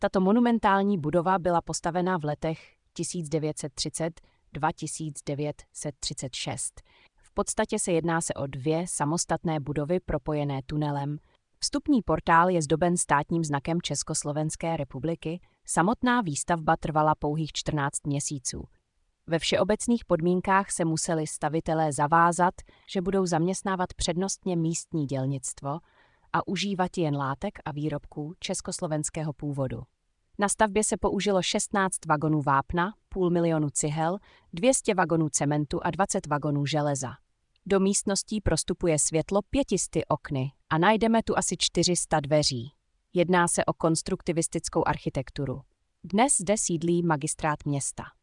Tato monumentální budova byla postavena v letech 1930–1936. V podstatě se jedná o dvě samostatné budovy propojené tunelem. Vstupní portál je zdoben státním znakem Československé republiky, samotná výstavba trvala pouhých 14 měsíců. Ve všeobecných podmínkách se museli stavitelé zavázat, že budou zaměstnávat přednostně místní dělnictvo a užívat jen látek a výrobků československého původu. Na stavbě se použilo 16 vagonů vápna, 500 000 cihel, 200 vagonů cementu a 20 vagonů železa. Do místností prostupuje světlo 500 okny a najdeme tu asi 400 dveří. Jedná se o konstruktivistickou architekturu. Dnes zde sídlí magistrát města.